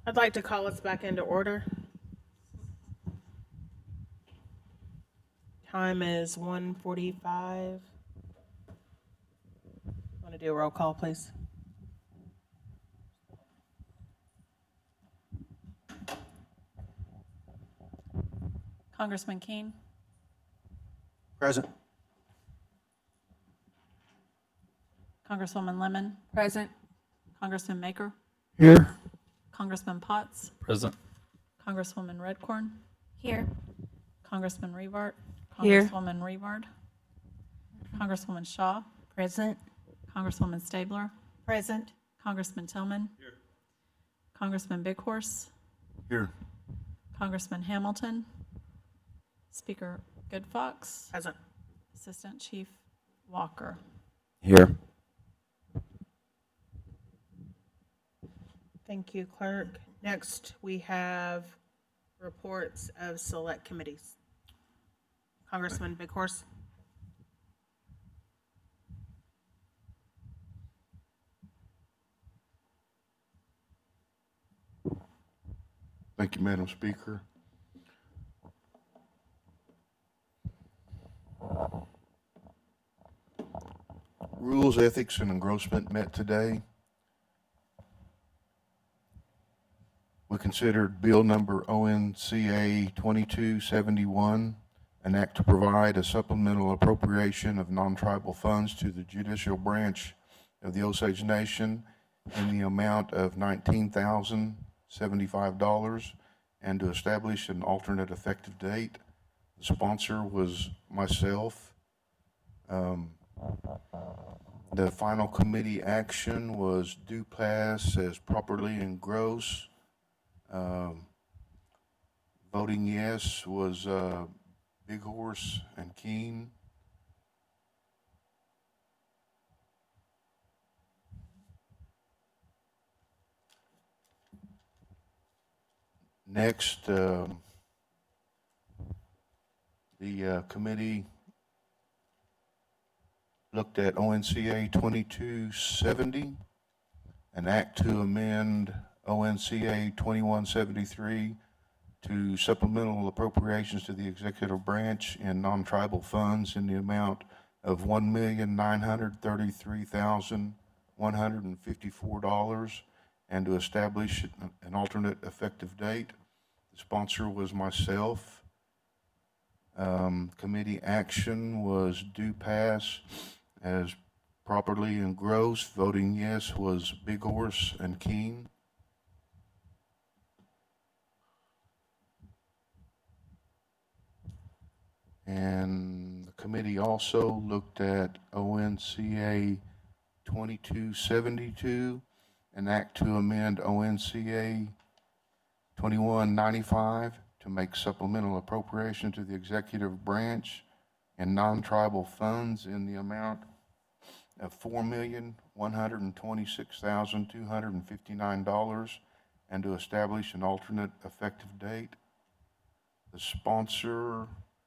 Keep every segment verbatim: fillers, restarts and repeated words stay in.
I'd like to call us back into order. Time is one forty-five. Want to do a roll call, please? Congressman King, Present. Congresswoman Lemon, Present. Congressman Maker, Here. Congressman Potts, Present. Congresswoman Redcorn, Here. Congressman Revart, Here. Congresswoman Revard, Congresswoman Shaw, Present. Congresswoman Stabler, Present. Congressman Tillman, Congressman Big Horse, Here. Congressman Hamilton, Speaker Goodfox, Present. Assistant Chief Walker. Here. Thank you, clerk. Next, we have reports of select committees. Congressman Big Horse. Thank you, Madam Speaker. Rules, Ethics, and Engrossment met today. We considered Bill Number O N C A twenty-two seventy-one, an act to provide a supplemental appropriation of non-tribal funds to the judicial branch of the Osage Nation in the amount of nineteen thousand seventy-five dollars and to establish an alternate effective date. The sponsor was myself. Um, the final committee action was do pass as properly engrossed. Um, voting yes was uh, Big Horse and Keen. Next, um, the uh, committee looked at O N C A twenty-two seventy, an act to amend O N C A twenty-one seventy-three to supplemental appropriations to the executive branch and non-tribal funds in the amount of one million nine hundred thirty-three thousand one hundred fifty-four dollars and to establish an alternate effective date. The sponsor was myself. Um, committee action was do pass as properly engrossed. Voting yes was Big Horse and Keen. And the committee also looked at O N C A twenty-two seventy-two, an act to amend O N C A twenty-one ninety-five to make supplemental appropriation to the executive branch and non-tribal funds in the amount of four million one hundred twenty-six thousand two hundred fifty-nine dollars and to establish an alternate effective date. The sponsor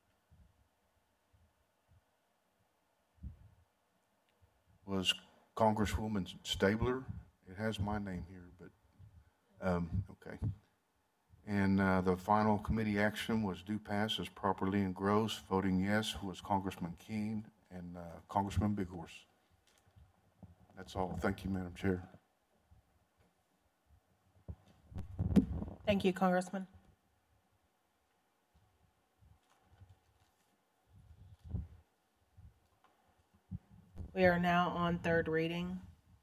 was Congresswoman Stabler. It has my name here, but um, okay. And uh, the final committee action was do pass as properly engrossed. Voting yes was Congressman Keen and uh, Congressman Big Horse. That's all. Thank you, Madam Chair. Thank you, Congressman. We are now on third reading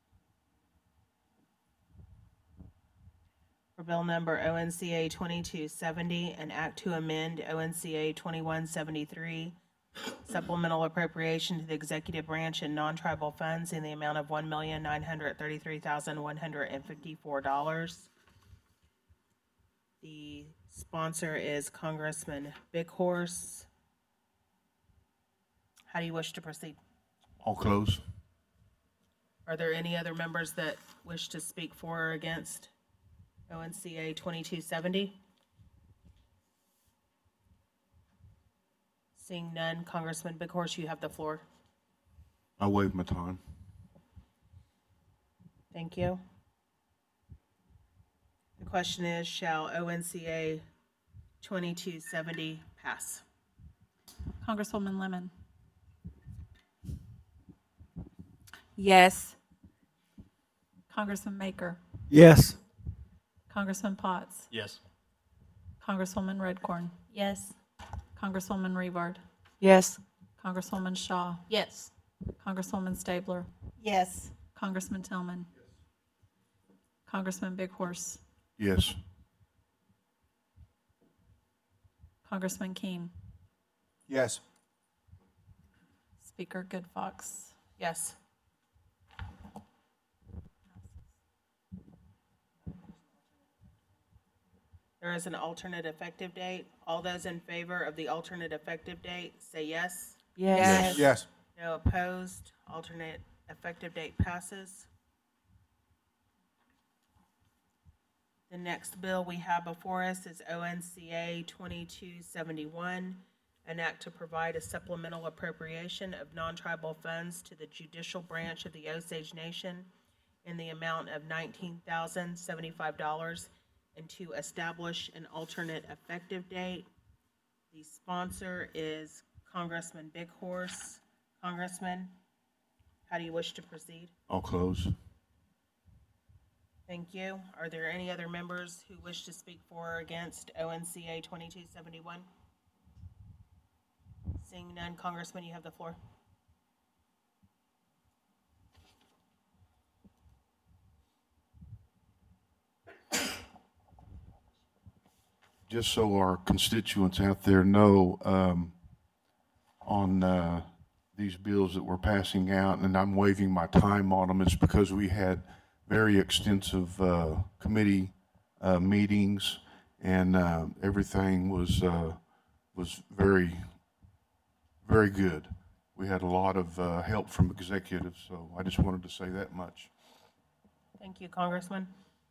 for bill number O N C A twenty-two seventy, an act to amend O N C A twenty-one seventy-three, supplemental appropriation to the executive branch and non-tribal funds in the amount of one million nine hundred thirty-three thousand one hundred fifty-four dollars. The sponsor is Congressman Big Horse. How do you wish to proceed? All close. Are there any other members that wish to speak for or against O N C A twenty-two seventy? Seeing none, Congressman Big Horse, you have the floor. I waive my time. Thank you. The question is, shall O N C A twenty-two seventy pass? Congresswoman Lemon, Yes. Congressman Maker, Yes. Congressman Potts, Yes. Congresswoman Redcorn, Yes. Congresswoman Revard, Yes. Congresswoman Shaw, Yes. Congresswoman Stabler, Yes. Congressman Tillman, Congressman Big Horse, Yes. Congressman Keen, Yes. Speaker Good Fox. Yes. There is an alternate effective date. All those in favor of the alternate effective date, say yes. Yes. Yes. No opposed. Alternate effective date passes. The next bill we have before us is O N C A twenty-two seventy-one, an act to provide a supplemental appropriation of non-tribal funds to the judicial branch of the Osage Nation in the amount of nineteen thousand seventy-five dollars and to establish an alternate effective date. The sponsor is Congressman Big Horse. Congressman, how do you wish to proceed? I'll close. Thank you. Are there any other members who wish to speak for or against O N C A twenty-two seventy-one? Seeing none, Congressman, you have the floor. Just so our constituents out there know, um, on, uh, these bills that we're passing out, and I'm waiving my time on them, it's because we had very extensive, uh, committee, uh, meetings, and, uh, everything was, uh, was very, very good. We had a lot of, uh, help from executives, so I just wanted to say that much. Thank you, Congressman.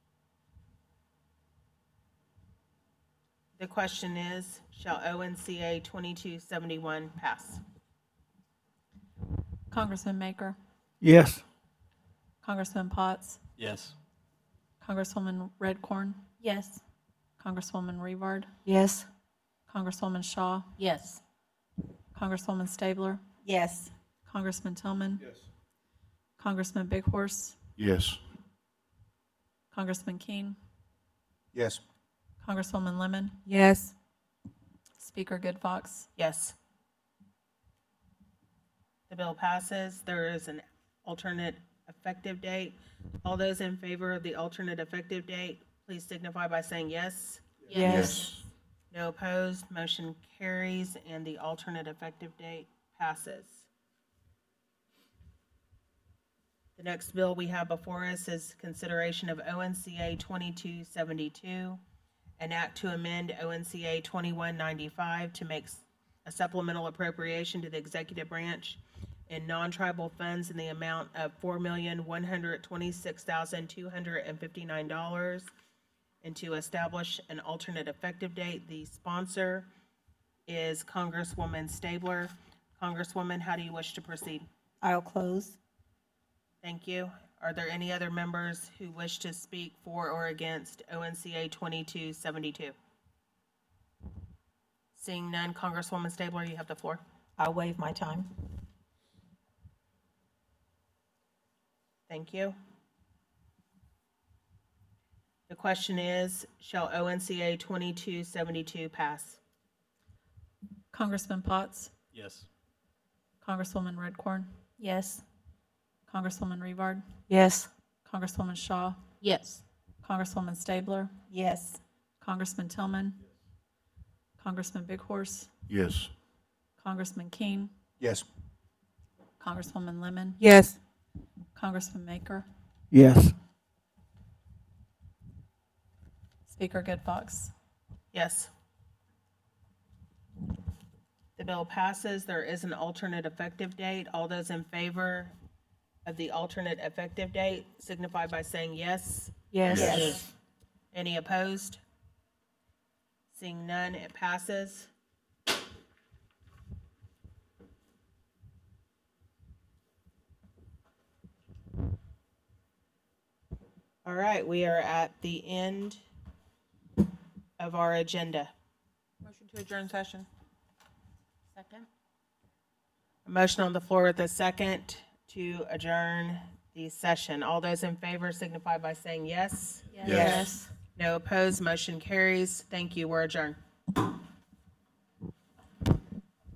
The question is, shall O N C A twenty-two seventy-one pass? Congressman Maker, Yes. Congressman Potts, Yes. Congresswoman Redcorn, Yes. Congresswoman Revard, Yes. Congresswoman Shaw, Yes. Congresswoman Stabler, Yes. Congressman Tillman, Congressman Big Horse, Yes. Congressman Keen, Yes. Congresswoman Lemon, Yes. Speaker Good Fox. Yes. The bill passes. There is an alternate effective date. All those in favor of the alternate effective date, please signify by saying yes. Yes. No opposed. Motion carries, and the alternate effective date passes. The next bill we have before us is consideration of O N C A twenty-two seventy-two, an act to amend O N C A twenty-one ninety-five to make a supplemental appropriation to the executive branch in non-tribal funds in the amount of four million, one hundred twenty-six thousand, two hundred and fifty-nine dollars, and to establish an alternate effective date. The sponsor is Congresswoman Stabler. Congresswoman, how do you wish to proceed? I'll close. Thank you. Are there any other members who wish to speak for or against O N C A twenty-two seventy-two? Seeing none, Congresswoman Stabler, you have the floor. I'll waive my time. Thank you. The question is, shall O N C A twenty-two seventy-two pass? Congressman Potts, Yes. Congresswoman Redcorn, Yes. Congresswoman Revard, Yes. Congresswoman Shaw, Yes. Congresswoman Stabler, Yes. Congressman Tillman, Congressman Big Horse, Yes. Congressman Keen, Yes. Congresswoman Lemon, Yes. Congressman Maker, Yes. Speaker Good Fox. Yes. The bill passes. There is an alternate effective date. All those in favor of the alternate effective date signify by saying yes. Yes. Yes. Any opposed? Seeing none, it passes. All right, we are at the end of our agenda. Motion to adjourn session. Second. A motion on the floor with a second to adjourn the session. All those in favor signify by saying yes. Yes. No opposed, motion carries. Thank you, we're adjourned.